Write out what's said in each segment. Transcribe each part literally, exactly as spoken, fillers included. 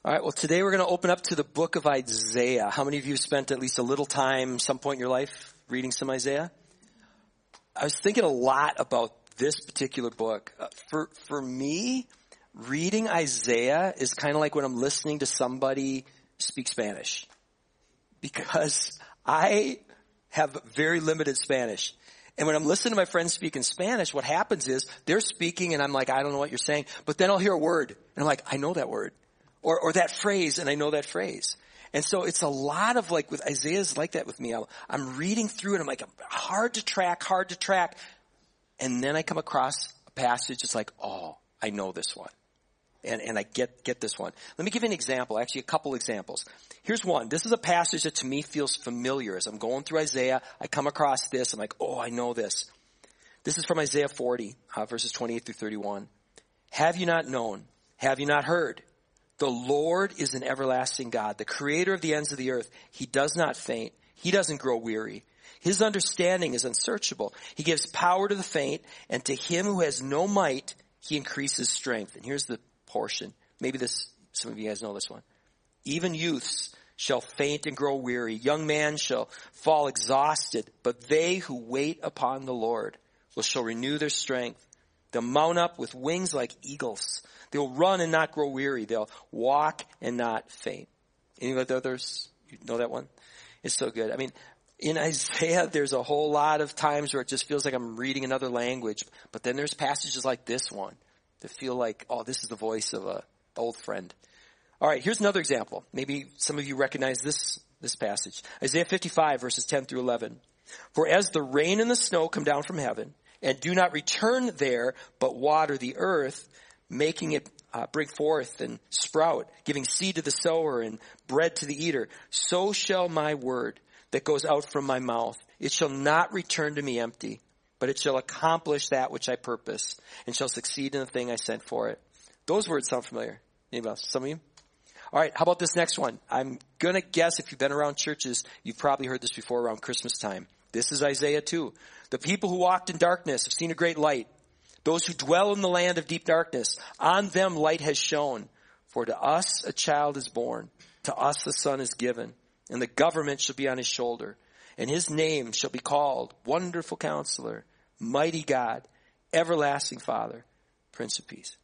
All right, well, today we're going to open up to the book of Isaiah. How many of you spent at least a little time, some point in your life, reading some Isaiah? I was thinking a lot about this particular book. Uh, for for me, reading Isaiah is kind of like when I'm listening to somebody speak Spanish. Because I have very limited Spanish. And when I'm listening to my friends speak in Spanish, what happens is they're speaking and I'm like, I don't know what you're saying. But then I'll hear a word and I'm like, I know that word. Or, or that phrase, and I know that phrase. And so it's a lot of like with Isaiah's like that with me. I'm, I'm reading through it. I'm like, hard to track, hard to track. And then I come across a passage. It's like, oh, I know this one. And, and I get, get this one. Let me give you an example, actually a couple examples. Here's one. This is a passage that to me feels familiar. As I'm going through Isaiah, I come across this. I'm like, oh, I know this. This is from Isaiah forty, uh, verses twenty-eight through thirty-one. Have you not known? Have you not heard? The Lord is an everlasting God, the creator of the ends of the earth. He does not faint. He doesn't grow weary. His understanding is unsearchable. He gives power to the faint, and to him who has no might, he increases strength. And here's the portion. Maybe this, some of you guys know this one. Even youths shall faint and grow weary. Young man shall fall exhausted, but they who wait upon the Lord will shall renew their strength. They'll mount up with wings like eagles. They'll run and not grow weary. They'll walk and not faint. Any of the others? You know that one? It's so good. I mean, in Isaiah, there's a whole lot of times where it just feels like I'm reading another language. But then there's passages like this one that feel like, oh, this is the voice of an old friend. All right, here's another example. Maybe some of you recognize this, this passage. Isaiah fifty-five, verses ten through eleven. For as the rain and the snow come down from heaven, and do not return there, but water the earth, making it uh, bring forth and sprout, giving seed to the sower and bread to the eater, so shall my word that goes out from my mouth. It shall not return to me empty, but it shall accomplish that which I purpose, and shall succeed in the thing I sent for it. Those words sound familiar. Anybody else? Some of you? All right, how about this next one? I'm going to guess if you've been around churches, you've probably heard this before around Christmas time. This is Isaiah two. The people who walked in darkness have seen a great light. Those who dwell in the land of deep darkness, on them light has shone. For to us a child is born, to us a son is given, and the government shall be on his shoulder. And his name shall be called Wonderful Counselor, Mighty God, Everlasting Father, Prince of Peace.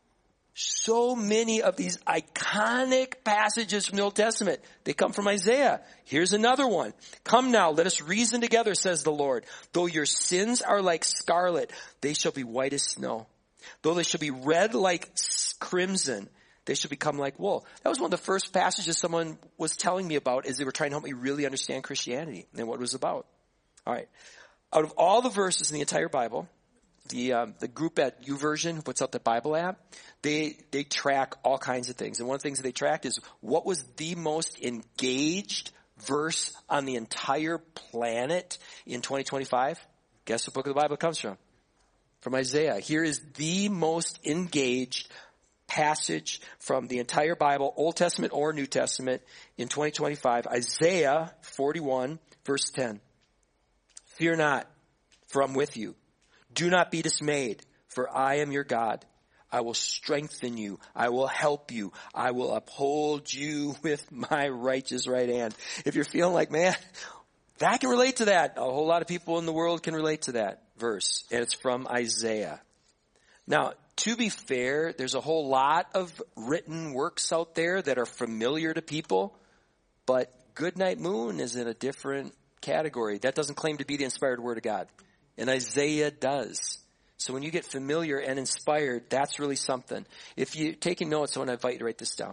So many of these iconic passages from the Old Testament, they come from Isaiah. Here's another one. Come now, let us reason together, says the Lord. Though your sins are like scarlet, they shall be white as snow. Though they shall be red like crimson, they shall become like wool. That was one of the first passages someone was telling me about as they were trying to help me really understand Christianity and what it was about. All right. Out of all the verses in the entire Bible, The um, the group at YouVersion who puts out the Bible app, they they track all kinds of things. And one of the things that they tracked is what was the most engaged verse on the entire planet in twenty twenty-five? Guess what book of the Bible it comes from? From Isaiah. Here is the most engaged passage from the entire Bible, Old Testament or New Testament, in twenty twenty-five. Isaiah forty-one, verse ten. Fear not, for I'm with you. Do not be dismayed, for I am your God. I will strengthen you. I will help you. I will uphold you with my righteous right hand. If you're feeling like, man, that can relate to that. A whole lot of people in the world can relate to that verse. And it's from Isaiah. Now, to be fair, there's a whole lot of written works out there that are familiar to people. But Goodnight Moon is in a different category. That doesn't claim to be the inspired word of God. And Isaiah does. So when you get familiar and inspired, that's really something. If you're taking notes, I want to invite you to write this down.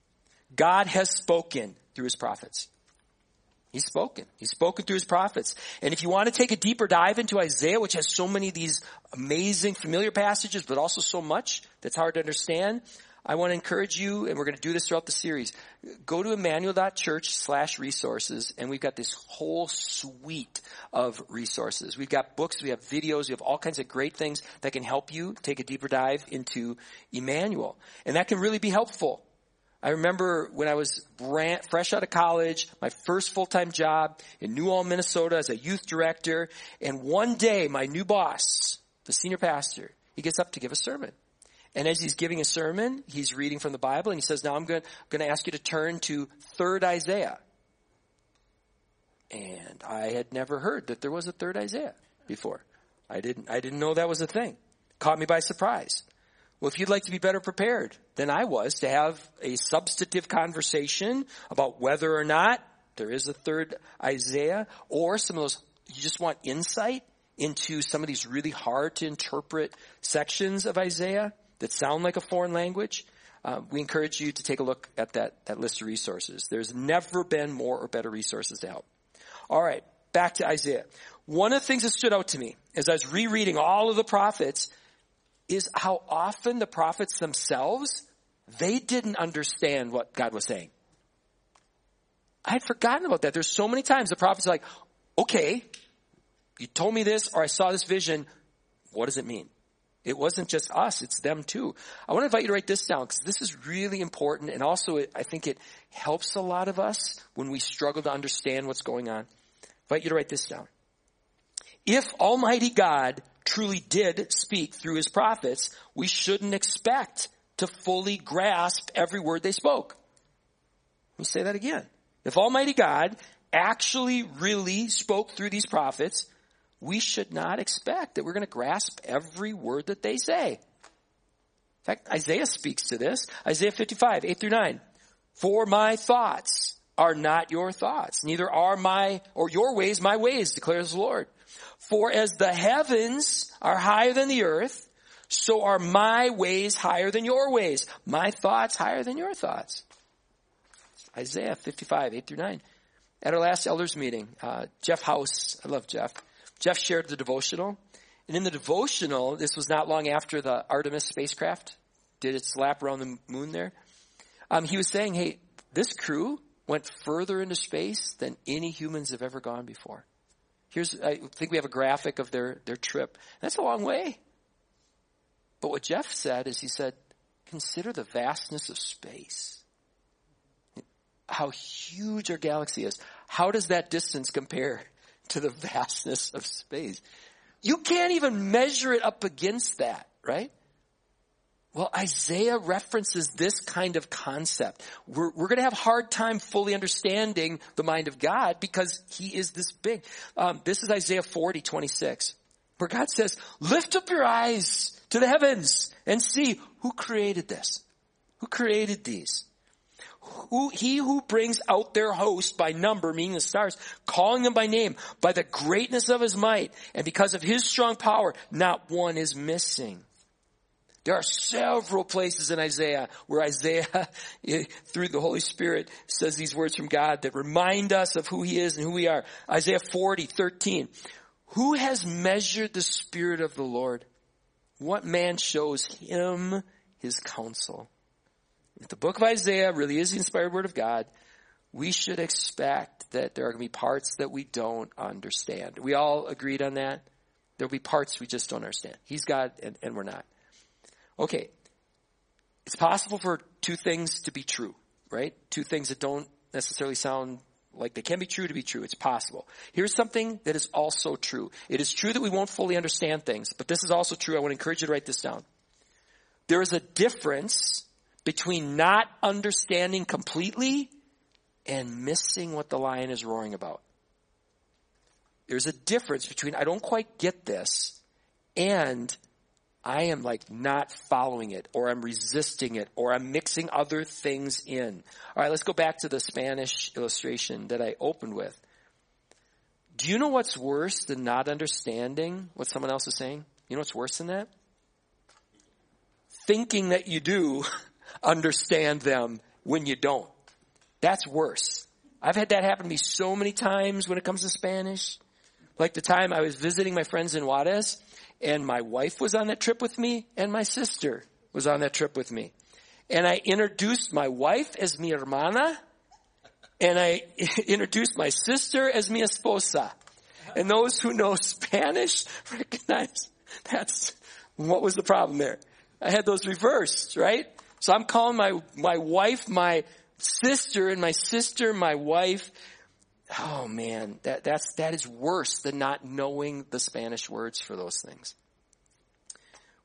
God has spoken through his prophets. He's spoken. He's spoken through his prophets. And if you want to take a deeper dive into Isaiah, which has so many of these amazing familiar passages, but also so much that's hard to understand, I want to encourage you, and we're going to do this throughout the series, go to emmanuel.church slash resources, and we've got this whole suite of resources. We've got books, we have videos, we have all kinds of great things that can help you take a deeper dive into Emmanuel. And that can really be helpful. I remember when I was brand, fresh out of college, my first full-time job in New Ulm, Minnesota as a youth director, and one day my new boss, the senior pastor, he gets up to give a sermon. And as he's giving a sermon, he's reading from the Bible, and he says, now I'm going, going to ask you to turn to third Isaiah. And I had never heard that there was a third Isaiah before. I didn't, I didn't know that was a thing. Caught me by surprise. Well, if you'd like to be better prepared than I was to have a substantive conversation about whether or not there is a third Isaiah, or some of those, you just want insight into some of these really hard to interpret sections of Isaiah that sound like a foreign language, uh, we encourage you to take a look at that, that list of resources. There's never been more or better resources to help. All right, back to Isaiah. One of the things that stood out to me as I was rereading all of the prophets is how often the prophets themselves, they didn't understand what God was saying. I had forgotten about that. There's so many times the prophets are like, okay, you told me this, or I saw this vision. What does it mean? It wasn't just us, it's them too. I want to invite you to write this down because this is really important, and also it, I think it helps a lot of us when we struggle to understand what's going on. I invite you to write this down. If Almighty God truly did speak through his prophets, we shouldn't expect to fully grasp every word they spoke. Let me say that again. If Almighty God actually really spoke through these prophets, we should not expect that we're going to grasp every word that they say. In fact, Isaiah speaks to this. Isaiah fifty-five, eight through nine. For my thoughts are not your thoughts, neither are my, or your ways my ways, declares the Lord. For as the heavens are higher than the earth, so are my ways higher than your ways, my thoughts higher than your thoughts. Isaiah fifty-five, eight through nine. At our last elders meeting, uh, Jeff House, I love Jeff, Jeff shared the devotional. And in the devotional, this was not long after the Artemis spacecraft did its lap around the moon there. Um, he was saying, hey, this crew went further into space than any humans have ever gone before. Here's, I think we have a graphic of their, their trip. That's a long way. But what Jeff said is he said, consider the vastness of space. How huge our galaxy is. How does that distance compare to the vastness of space? You can't even measure it up against that, right? Well, Isaiah references this kind of concept. We're, we're going to have a hard time fully understanding the mind of God because he is this big. Um, this is Isaiah forty, twenty-six, where God says, lift up your eyes to the heavens and see who created this. Who created these? Who, he who brings out their host by number, meaning the stars, calling them by name, by the greatness of his might, and because of his strong power, not one is missing. There are several places in Isaiah where Isaiah, through the Holy Spirit, says these words from God that remind us of who he is and who we are. Isaiah forty, thirteen. Who has measured the Spirit of the Lord? What man shows him his counsel? If the book of Isaiah really is the inspired word of God, we should expect that there are going to be parts that we don't understand. We all agreed on that? There will be parts we just don't understand. He's God and, and we're not. Okay. It's possible for two things to be true, right? Two things that don't necessarily sound like they can be true to be true. It's possible. Here's something that is also true. It is true that we won't fully understand things, but this is also true. I want to encourage you to write this down. There is a difference between not understanding completely and missing what the lion is roaring about. There's a difference between I don't quite get this and I am like not following it, or I'm resisting it, or I'm mixing other things in. All right, let's go back to the Spanish illustration that I opened with. Do you know what's worse than not understanding what someone else is saying? You know what's worse than that? Thinking that you do understand them when you don't. That's worse. I've had that happen to me so many times when it comes to Spanish. Like the time I was visiting my friends in Juarez, and my wife was on that trip with me, and my sister was on that trip with me. And I introduced my wife as mi hermana, and I introduced my sister as mi esposa. And those who know Spanish recognize that's what was the problem there. I had those reversed, right? So I'm calling my, my wife my sister, and my sister my wife. Oh man, that, that's, that is worse than not knowing the Spanish words for those things.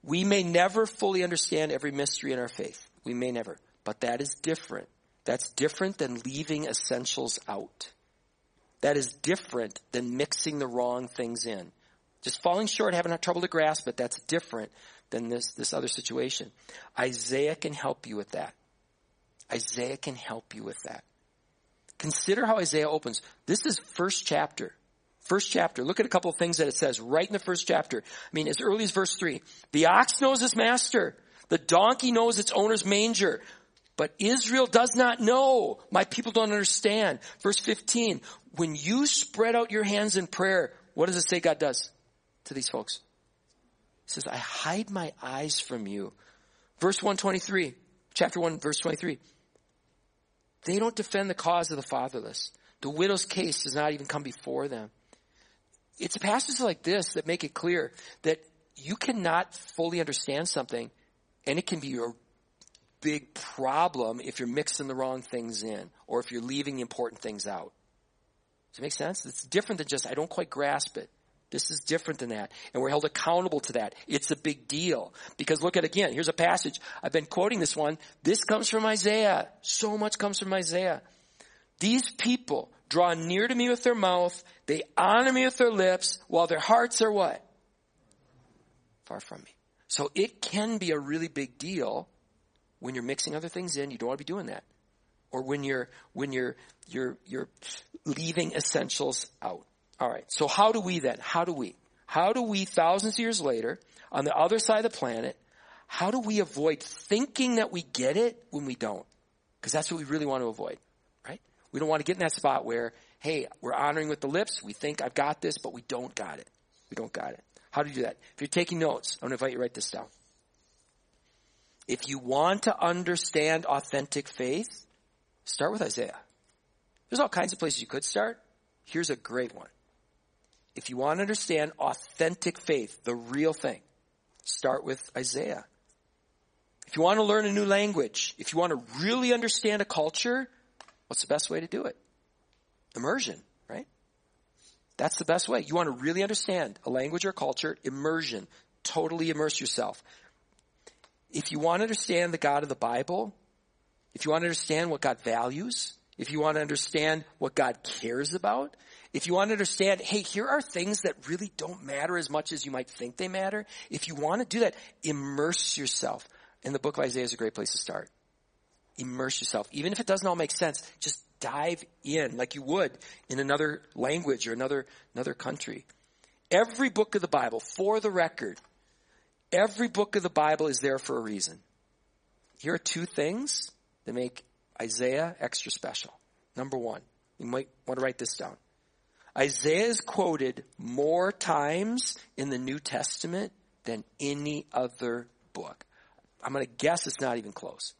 We may never fully understand every mystery in our faith. We may never. But that is different. That's different than leaving essentials out. That is different than mixing the wrong things in. Just falling short, having trouble to grasp it, that's different than this, this other situation. Isaiah can help you with that. Isaiah can help you with that. Consider how Isaiah opens. This is first chapter. First chapter. Look at a couple of things that it says right in the first chapter. I mean, as early as verse three. The ox knows his master. The donkey knows its owner's manger. But Israel does not know. My people don't understand. Verse fifteen. When you spread out your hands in prayer, what does it say God does to these folks? He says, I hide my eyes from you. Verse one twenty-three. Chapter one, verse twenty-three. They don't defend the cause of the fatherless. The widow's case does not even come before them. It's passages like this that make it clear that you cannot fully understand something, and it can be your big problem if you're mixing the wrong things in or if you're leaving the important things out. Does it make sense? It's different than just, I don't quite grasp it. This is different than that. And we're held accountable to that. It's a big deal. Because look at, again, here's a passage. I've been quoting this one. This comes from Isaiah. So much comes from Isaiah. These people draw near to me with their mouth. They honor me with their lips, while their hearts are what? Far from me. So it can be a really big deal when you're mixing other things in. You don't want to be doing that. Or when you're, when you're, you're, you're leaving essentials out. All right. So how do we then? How do we? How do we, thousands of years later, on the other side of the planet, how do we avoid thinking that we get it when we don't? Because that's what we really want to avoid, right? We don't want to get in that spot where, hey, we're honoring with the lips. We think I've got this, but we don't got it. We don't got it. How do you do that? If you're taking notes, I'm going to invite you to write this down. If you want to understand authentic faith, start with Isaiah. There's all kinds of places you could start. Here's a great one. If you want to understand authentic faith, the real thing, start with Isaiah. If you want to learn a new language, if you want to really understand a culture, what's the best way to do it? Immersion, right? That's the best way. You want to really understand a language or culture, immersion. Totally immerse yourself. If you want to understand the God of the Bible, if you want to understand what God values, if you want to understand what God cares about, if you want to understand, hey, here are things that really don't matter as much as you might think they matter. If you want to do that, immerse yourself. And the book of Isaiah is a great place to start. Immerse yourself. Even if it doesn't all make sense, just dive in like you would in another language or another, another country. Every book of the Bible, for the record, every book of the Bible is there for a reason. Here are two things that make Isaiah extra special. Number one, you might want to write this down. Isaiah is quoted more times in the New Testament than any other book. I'm going to guess it's not even close.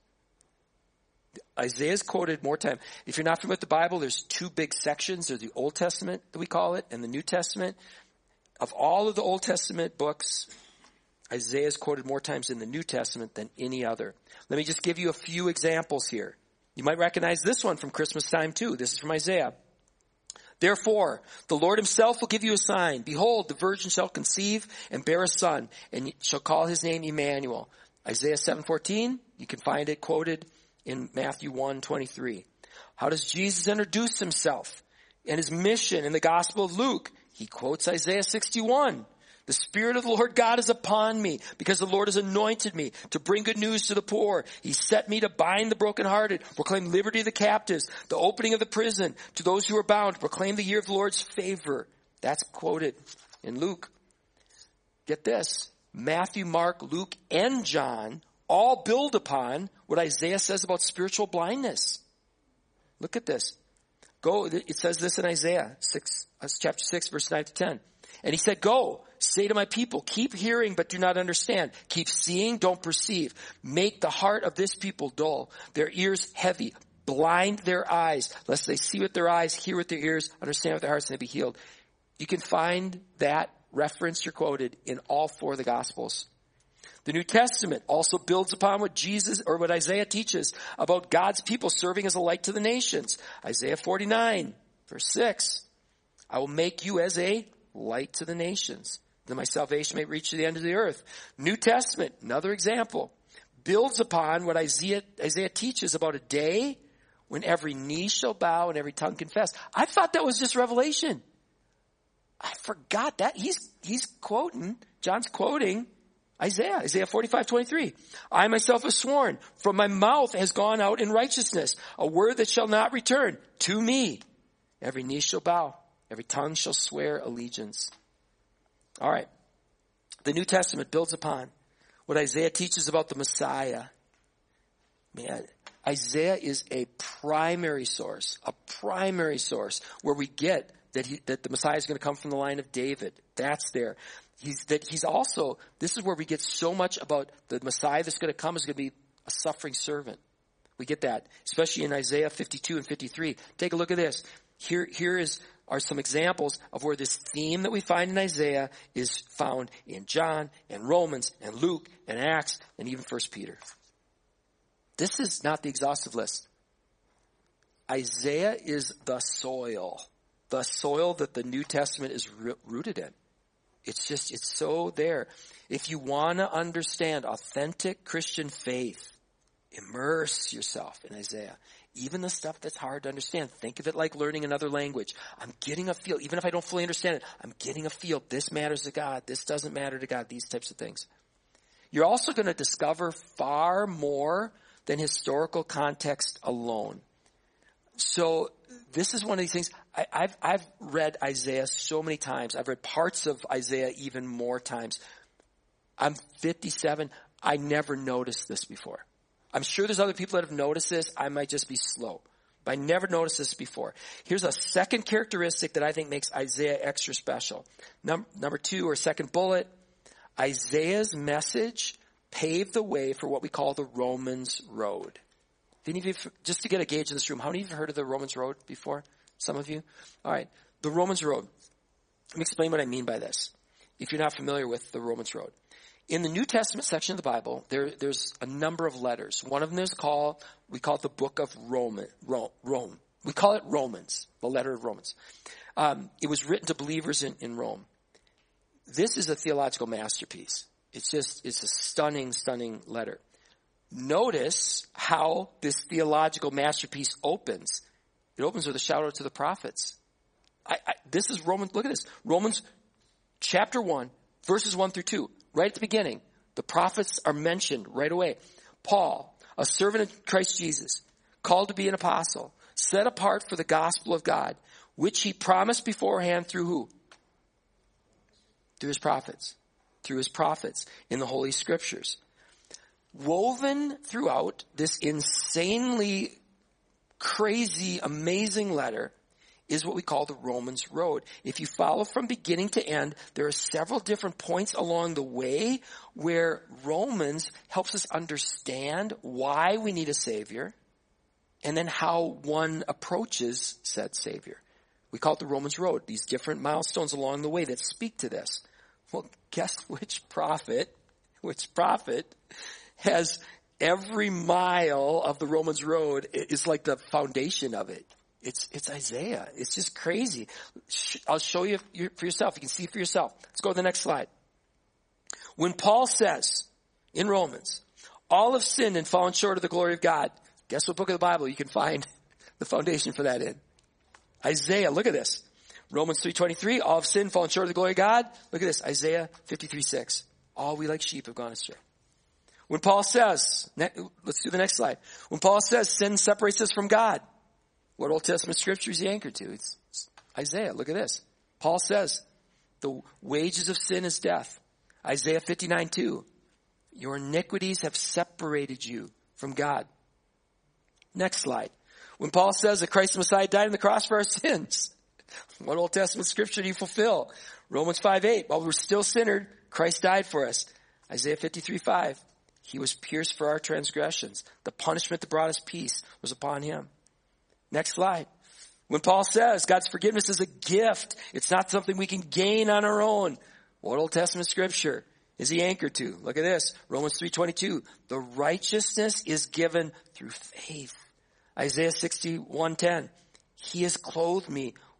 Isaiah is quoted more times. If you're not familiar with the Bible, there's two big sections. There's the Old Testament, that we call it, and the New Testament. Of all of the Old Testament books, Isaiah is quoted more times in the New Testament than any other. Let me just give you a few examples here. You might recognize this one from Christmas time too. This is from Isaiah. Therefore, the Lord himself will give you a sign. Behold, the virgin shall conceive and bear a son, and shall call his name Emmanuel. Isaiah seven fourteen, you can find it quoted in Matthew one twenty-three. How does Jesus introduce himself and his mission in the Gospel of Luke? He quotes Isaiah sixty-one. The Spirit of the Lord God is upon me, because the Lord has anointed me to bring good news to the poor. He set me to bind the brokenhearted, proclaim liberty to the captives, the opening of the prison to those who are bound, proclaim the year of the Lord's favor. That's quoted in Luke. Get this. Matthew, Mark, Luke, and John all build upon what Isaiah says about spiritual blindness. Look at this. Go, it says this in Isaiah six, chapter six, verse nine to ten. And he said, go, say to my people, keep hearing, but do not understand. Keep seeing, don't perceive. Make the heart of this people dull, their ears heavy. Blind their eyes, lest they see with their eyes, hear with their ears, understand with their hearts, and they be healed. You can find that reference you're quoted in all four of the Gospels. The New Testament also builds upon what Jesus or what Isaiah teaches about God's people serving as a light to the nations. Isaiah forty-nine, verse six. I will make you as a light to the nations, that my salvation may reach to the end of the earth. New Testament, another example, builds upon what Isaiah, Isaiah teaches about a day when every knee shall bow and every tongue confess. I thought that was just Revelation. I forgot that. He's, he's quoting, John's quoting Isaiah, Isaiah forty-five twenty-three. I myself have sworn, from my mouth has gone out in righteousness, a word that shall not return to me. Every knee shall bow, every tongue shall swear allegiance. All right. The New Testament builds upon what Isaiah teaches about the Messiah. Man, Isaiah is a primary source, a primary source where we get that he, that the Messiah is going to come from the line of David. That's there. He's, that he's also, this is where we get so much about the Messiah that's going to come is going to be a suffering servant. We get that, especially in Isaiah fifty-two and fifty-three. Take a look at this. Here, here is, are some examples of where this theme that we find in Isaiah is found in John and Romans and Luke and Acts and even First Peter. This is not the exhaustive list. Isaiah is the soil, the soil that the New Testament is rooted in. It's just, it's so there. If you want to understand authentic Christian faith, immerse yourself in Isaiah. Even the stuff that's hard to understand, think of it like learning another language. I'm getting a feel, even if I don't fully understand it, I'm getting a feel. This matters to God. This doesn't matter to God. These types of things. You're also going to discover far more than historical context alone. So this is one of these things. I, I've, I've read Isaiah so many times. I've read parts of Isaiah even more times. I'm fifty-seven. I never noticed this before. I'm sure there's other people that have noticed this. I might just be slow. But I never noticed this before. Here's a second characteristic that I think makes Isaiah extra special. Number, number two, or second bullet, Isaiah's message paved the way for what we call the Romans Road. Any of you, just to get a gauge in this room, how many of you have heard of the Romans Road before? Some of you? All right. The Romans Road. Let me explain what I mean by this, if you're not familiar with the Romans Road. In the New Testament section of the Bible, there, there's a number of letters. One of them is called, we call it the book of Roman, Rome. Rome. We call it Romans, the letter of Romans. Um, it was written to believers in, in Rome. This is a theological masterpiece. It's just, it's a stunning, stunning letter. Notice how this theological masterpiece opens. It opens with a shout out to the prophets. I, I, this is Romans, look at this. Romans chapter one, verses one through two. Right at the beginning, the prophets are mentioned right away. Paul, a servant of Christ Jesus, called to be an apostle, set apart for the gospel of God, which he promised beforehand through who? Through his prophets. Through his prophets in the Holy Scriptures. Woven throughout this insanely crazy, amazing letter is what we call the Romans Road. If you follow from beginning to end, there are several different points along the way where Romans helps us understand why we need a Savior and then how one approaches said Savior. We call it the Romans Road, these different milestones along the way that speak to this. Well, guess which prophet, which prophet has every mile of the Romans Road is like the foundation of it. It's, it's Isaiah. It's just crazy. I'll show you for yourself. You can see for yourself. Let's go to the next slide. When Paul says in Romans, all have sinned and fallen short of the glory of God. Guess what book of the Bible you can find the foundation for that in? Isaiah. Look at this. Romans three twenty-three, all have sinned, fallen short of the glory of God. Look at this. Isaiah fifty-three six. All we like sheep have gone astray. When Paul says, let's do the next slide. When Paul says sin separates us from God, what Old Testament scripture is he anchored to? It's, it's Isaiah. Look at this. Paul says, the wages of sin is death. Isaiah fifty-nine two. Your iniquities have separated you from God. Next slide. When Paul says that Christ the Messiah died on the cross for our sins, what Old Testament scripture do you fulfill? Romans five eight. While we're still sinners, Christ died for us. Isaiah fifty-three five. He was pierced for our transgressions. The punishment that brought us peace was upon him. Next slide. When Paul says God's forgiveness is a gift, it's not something we can gain on our own. What Old Testament scripture is he anchored to? Look at this. Romans three twenty-two. The righteousness is given through faith. Isaiah sixty-one ten. He has clothed me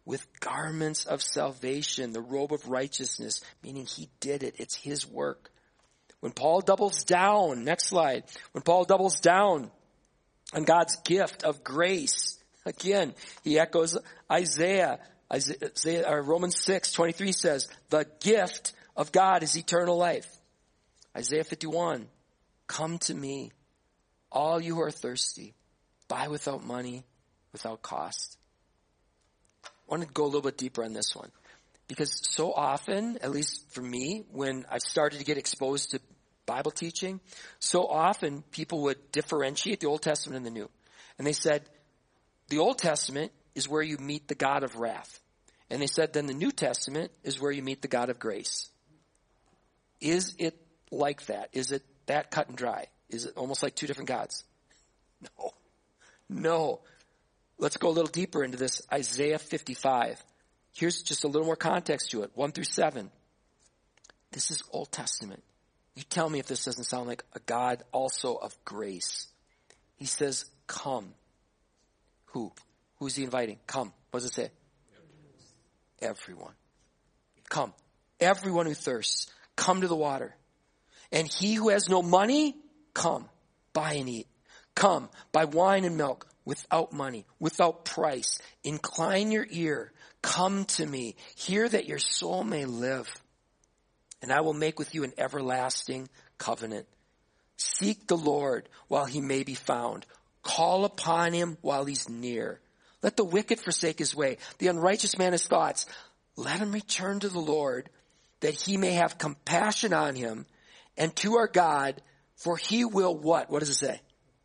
with garments of salvation, the robe of righteousness, meaning he did it. It's his work. When Paul doubles down, next slide, when Paul doubles down on God's gift of grace, again, he echoes Isaiah. Isaiah or Romans six twenty-three says, the gift of God is eternal life. Isaiah fifty-one, come to me, all you who are thirsty, buy without money, without cost. I want to go a little bit deeper on this one. Because so often, at least for me, when I started to get exposed to Bible teaching, so often people would differentiate the Old Testament and the New. And they said, the Old Testament is where you meet the God of wrath. And they said, then the New Testament is where you meet the God of grace. Is it like that? Is it that cut and dry? Is it almost like two different gods? No. No. Let's go a little deeper into this. Isaiah fifty-five. Here's just a little more context to it. One through seven. This is Old Testament. You tell me if this doesn't sound like a God also of grace. He says, come. Who? Who's he inviting? Come. What does it say? Everyone. Come. Everyone who thirsts, come to the water. And he who has no money, come. Buy and eat. Come. Buy wine and milk without money, without price. Incline your ear. Come to me. Hear that your soul may live. And I will make with you an everlasting covenant. Seek the Lord while he may be found. Call upon him while he's near. Let the wicked forsake his way, the unrighteous man his thoughts. Let him return to the Lord, that he may have compassion on him, and to our God, for he will what? What does it say?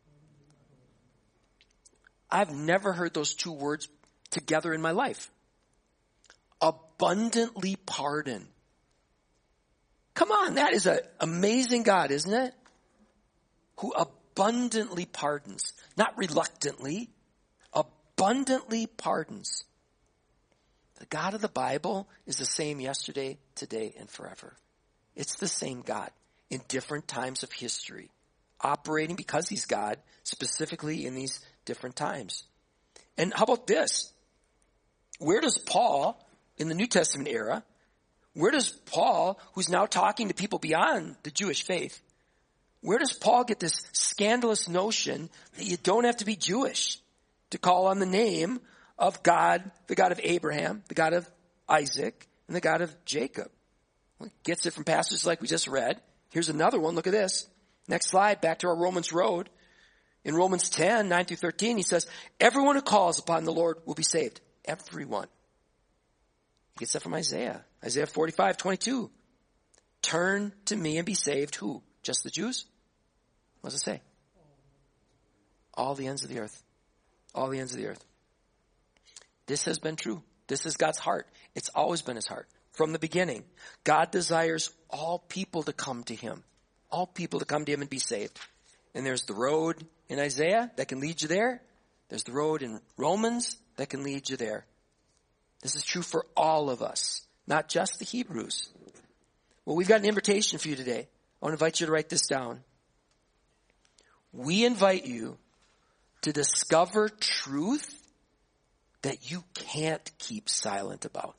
I've never heard those two words together in my life. Abundantly pardon. Come on, that is an amazing God, isn't it? Who abundantly pardons, not reluctantly, abundantly pardons. The God of the Bible is the same yesterday, today, and forever. It's the same God in different times of history, operating because he's God, specifically in these different times. And how about this? Where does Paul, in the New Testament era, where does Paul, who's now talking to people beyond the Jewish faith, where does Paul get this scandalous notion that you don't have to be Jewish to call on the name of God, the God of Abraham, the God of Isaac, and the God of Jacob? Well, he gets it from passages like we just read. Here's another one. Look at this. Next slide, back to our Romans road. In Romans ten, nine through thirteen, he says, everyone who calls upon the Lord will be saved. Everyone. He gets that from Isaiah. Isaiah forty-five, twenty-two. Turn to me and be saved. Who? Just the Jews? What does it say? All the ends of the earth. All the ends of the earth. This has been true. This is God's heart. It's always been his heart. From the beginning, God desires all people to come to him. All people to come to him and be saved. And there's the road in Isaiah that can lead you there. There's the road in Romans that can lead you there. This is true for all of us, not just the Hebrews. Well, we've got an invitation for you today. I want to invite you to write this down. We invite you to discover truth that you can't keep silent about.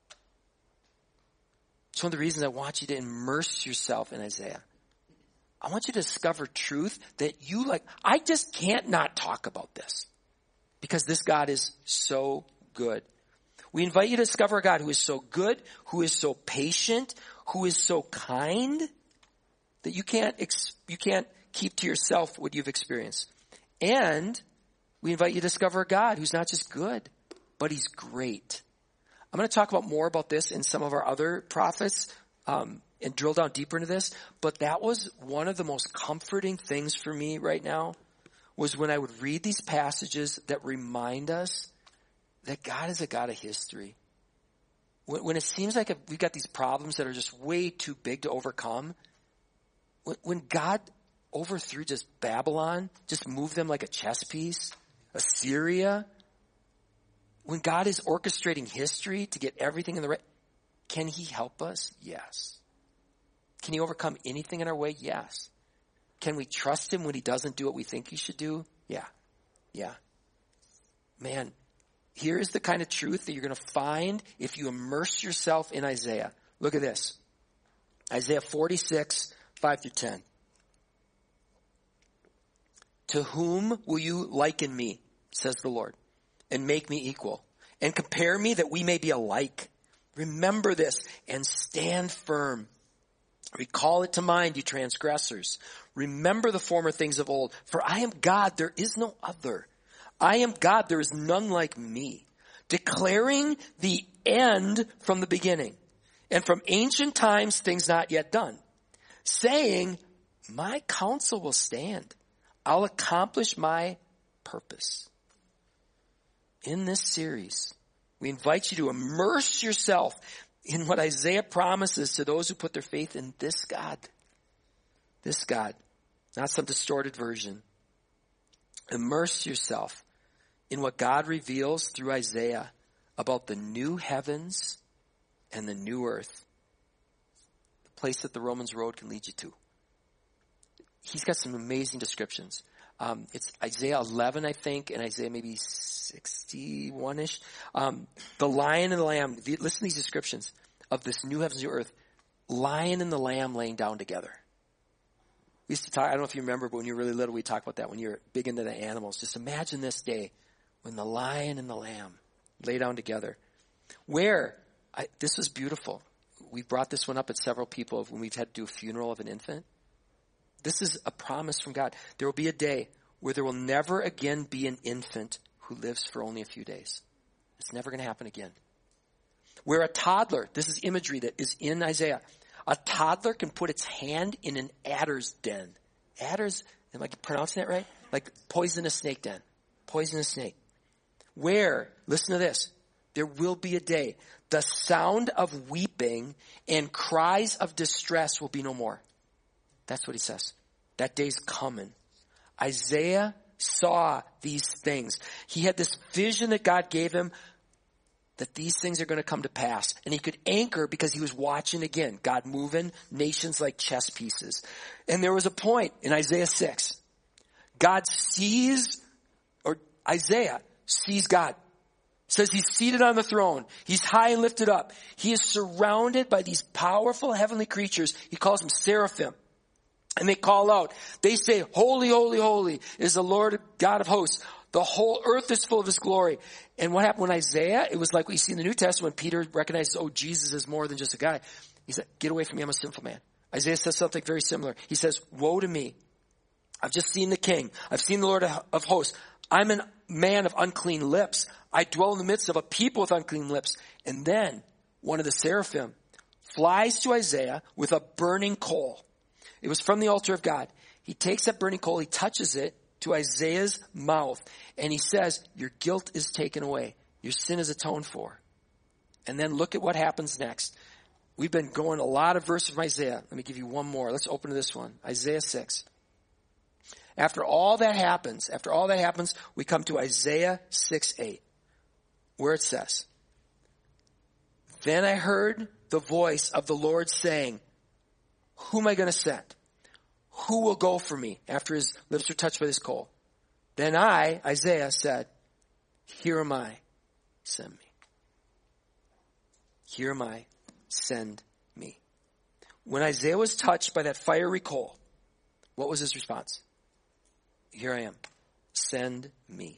It's one of the reasons I want you to immerse yourself in Isaiah. I want you to discover truth that you like. I just can't not talk about this because this God is so good. We invite you to discover a God who is so good, who is so patient, who is so kind that you can't, you can't keep to yourself what you've experienced. And we invite you to discover a God who's not just good, but he's great. I'm going to talk about more about this in some of our other prophets, um, and drill down deeper into this. But that was one of the most comforting things for me right now, was when I would read these passages that remind us that God is a God of history. When, when it seems like we've got these problems that are just way too big to overcome, when, when God overthrew just Babylon, just moved them like a chess piece, Assyria, when God is orchestrating history to get everything in the right, can he help us? Yes. Can he overcome anything in our way? Yes. Can we trust him when he doesn't do what we think he should do? Yeah. Yeah. Man, Here is the kind of truth that you're going to find if you immerse yourself in Isaiah. Look at this. Isaiah forty-six, five through ten. To whom will you liken me, says the Lord, and make me equal, and compare me that we may be alike? Remember this and stand firm. Recall it to mind, you transgressors. Remember the former things of old. For I am God, there is no other. I am God, there is none like me. Declaring the end from the beginning, and from ancient times things not yet done. Saying, my counsel will stand. I'll accomplish my purpose. In this series, we invite you to immerse yourself in what Isaiah promises to those who put their faith in this God. This God, not some distorted version. Immerse yourself in what God reveals through Isaiah about the new heavens and the new earth. The place that the Romans road can lead you to. He's got some amazing descriptions. Um, it's Isaiah eleven, I think, and Isaiah maybe sixty-one-ish. Um, the lion and the lamb, the, listen to these descriptions of this new heavens and new earth. Lion and the lamb laying down together. We used to talk, I don't know if you remember, but when you were really little, we talked about that when you were big into the animals. Just imagine this day when the lion and the lamb lay down together. Where, I, this was beautiful. We brought this one up at several people when we've had to do a funeral of an infant. This is a promise from God. There will be a day where there will never again be an infant who lives for only a few days. It's never going to happen again. Where a toddler, this is imagery that is in Isaiah, a toddler can put its hand in an adder's den. Adders, am I pronouncing that right? Like poisonous snake den. Poisonous snake. Where, listen to this, there will be a day. The sound of weeping and cries of distress will be no more. That's what he says. That day's coming. Isaiah saw these things. He had this vision that God gave him that these things are going to come to pass. And he could anchor because he was watching again, God moving nations like chess pieces. And there was a point in Isaiah six. God sees, or Isaiah sees God. Says he's seated on the throne. He's high and lifted up. He is surrounded by these powerful heavenly creatures. He calls them seraphim. And they call out. They say, holy, holy, holy is the Lord God of hosts. The whole earth is full of his glory. And what happened when Isaiah, it was like we see in the New Testament, when Peter recognizes, oh, Jesus is more than just a guy. He said, get away from me, I'm a sinful man. Isaiah says something very similar. He says, woe to me. I've just seen the King. I've seen the Lord of hosts. I'm a man of unclean lips. I dwell in the midst of a people with unclean lips. And then one of the seraphim flies to Isaiah with a burning coal. It was from the altar of God. He takes that burning coal, he touches it to Isaiah's mouth, and he says, your guilt is taken away. Your sin is atoned for. And then look at what happens next. We've been going a lot of verses from Isaiah. Let me give you one more. Let's open to this one. Isaiah six. After all that happens, after all that happens, we come to Isaiah six eight, where it says, then I heard the voice of the Lord saying, who am I going to send? Who will go for me after his lips are touched by this coal? Then I, Isaiah, said, here am I, send me. Here am I, send me. When Isaiah was touched by that fiery coal, what was his response? Here I am, send me.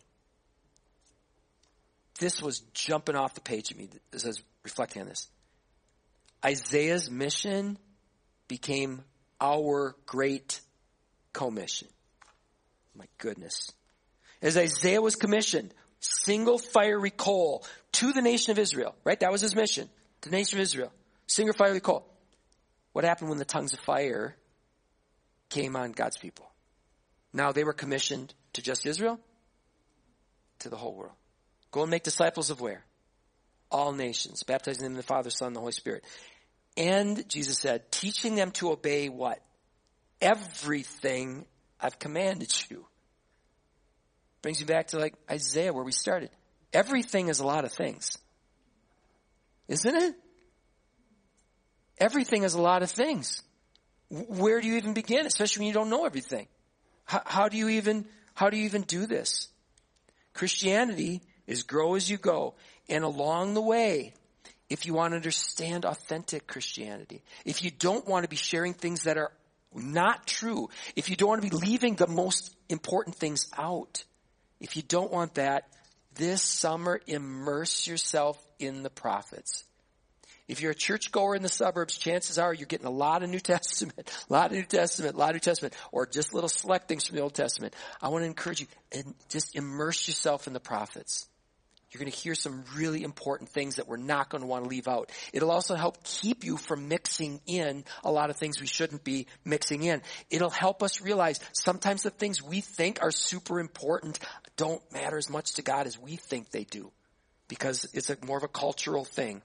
This was jumping off the page at me as I was reflecting on this. Isaiah's mission became our great commission. My goodness. As Isaiah was commissioned, single fiery coal to the nation of Israel, right? That was his mission, to the nation of Israel. Single fiery coal. What happened when the tongues of fire came on God's people? Now they were commissioned to just Israel? To the whole world. Go and make disciples of where? All nations, baptizing them in the Father, Son, and the Holy Spirit. And Jesus said, teaching them to obey what? Everything I've commanded you. Brings you back to like Isaiah where we started. Everything is a lot of things. Isn't it? Everything is a lot of things. Where do you even begin? Especially when you don't know everything. How, how do you even, how do you even do this? Christianity is grow as you go. And along the way, if you want to understand authentic Christianity, if you don't want to be sharing things that are not true, if you don't want to be leaving the most important things out, if you don't want that, this summer immerse yourself in the prophets. If you're a churchgoer in the suburbs, chances are you're getting a lot of New Testament, a lot of New Testament, a lot of New Testament, or just little select things from the Old Testament. I want to encourage you and just immerse yourself in the prophets. You're going to hear some really important things that we're not going to want to leave out. It'll also help keep you from mixing in a lot of things we shouldn't be mixing in. It'll help us realize sometimes the things we think are super important don't matter as much to God as we think they do, because it's a more of a cultural thing.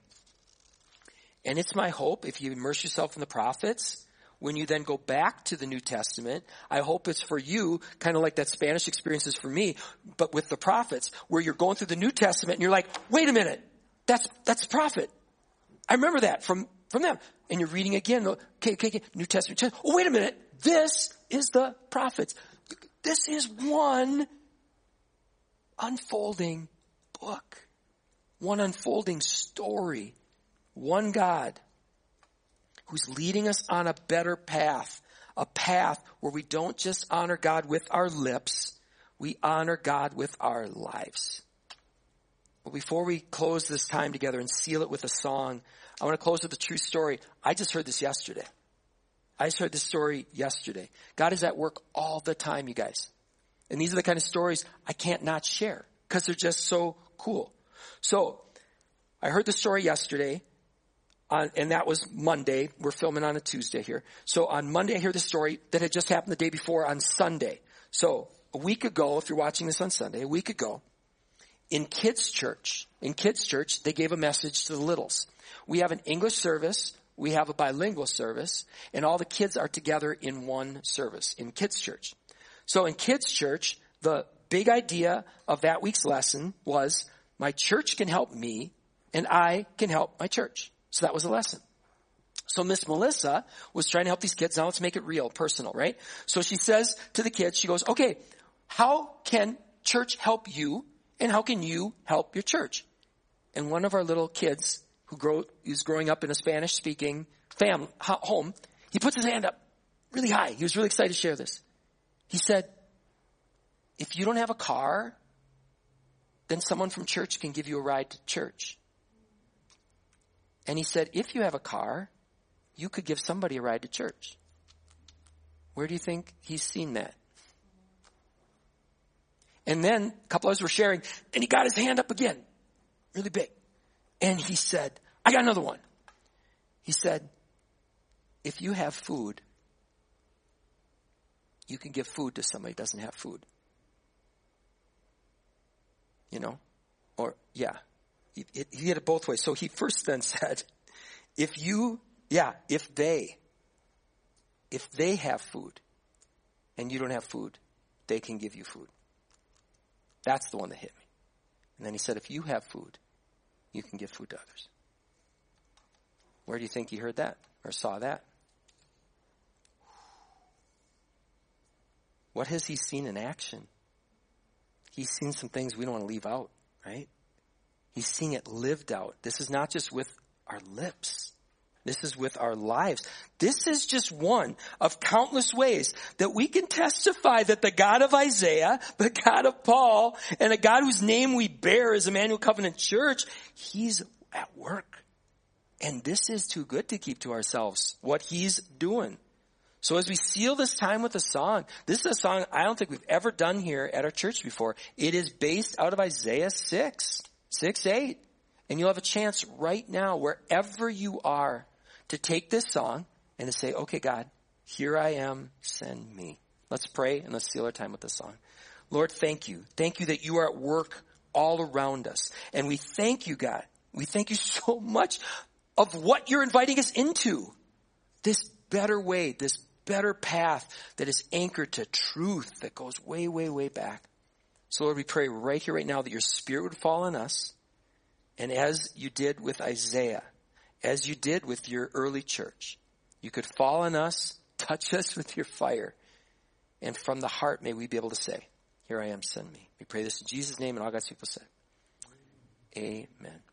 And it's my hope, if you immerse yourself in the prophets, when you then go back to the New Testament, I hope it's for you, kind of like that Spanish experience is for me, but with the prophets, where you're going through the New Testament and you're like, wait a minute, that's, that's a prophet. I remember that from, from them. And you're reading again, okay, okay, okay, New Testament. Oh, wait a minute, this is the prophets. This is one unfolding book, one unfolding story. One God who's leading us on a better path, a path where we don't just honor God with our lips, we honor God with our lives. But before we close this time together and seal it with a song, I want to close with a true story. I just heard this yesterday. I just heard this story yesterday. God is at work all the time, you guys. And these are the kind of stories I can't not share because they're just so cool. So I heard the story yesterday. Uh, and that was Monday. We're filming on a Tuesday here. So on Monday, I hear the story that had just happened the day before on Sunday. So a week ago, if you're watching this on Sunday, a week ago, in kids' church, in kids' church, they gave a message to the littles. We have an English service, we have a bilingual service, and all the kids are together in one service in kids' church. So in kids' church, the big idea of that week's lesson was, my church can help me, and I can help my church. So that was a lesson. So Miss Melissa was trying to help these kids. Now let's make it real, personal, right? So she says to the kids, she goes, okay, how can church help you and how can you help your church? And one of our little kids who grow, is growing up in a Spanish speaking family, home, he puts his hand up really high. He was really excited to share this. He said, if you don't have a car, then someone from church can give you a ride to church. And he said, if you have a car, you could give somebody a ride to church. Where do you think he's seen that? And then a couple others were sharing, and he got his hand up again, really big. And he said, I got another one. He said, if you have food, you can give food to somebody who doesn't have food. You know? Or, yeah. He, he did it both ways. So he first then said, if you, yeah, if they, if they have food and you don't have food, they can give you food. That's the one that hit me. And then he said, if you have food, you can give food to others. Where do you think he heard that or saw that? What has he seen in action? He's seen some things we don't want to leave out, right? He's seeing it lived out. This is not just with our lips. This is with our lives. This is just one of countless ways that we can testify that the God of Isaiah, the God of Paul, and a God whose name we bear as Emmanuel Covenant Church, he's at work. And this is too good to keep to ourselves, what he's doing. So as we seal this time with a song, this is a song I don't think we've ever done here at our church before. It is based out of Isaiah six. Six, eight. And you'll have a chance right now, wherever you are, to take this song and to say, okay, God, here I am, send me. Let's pray and let's seal our time with this song. Lord, thank you. Thank you that you are at work all around us. And we thank you, God. We thank you so much of what you're inviting us into. This better way, this better path that is anchored to truth that goes way, way, way back. So Lord, we pray right here, right now, that your Spirit would fall on us. And as you did with Isaiah, as you did with your early church, you could fall on us, touch us with your fire. And from the heart, may we be able to say, here I am, send me. We pray this in Jesus' name, and all God's people said. Amen.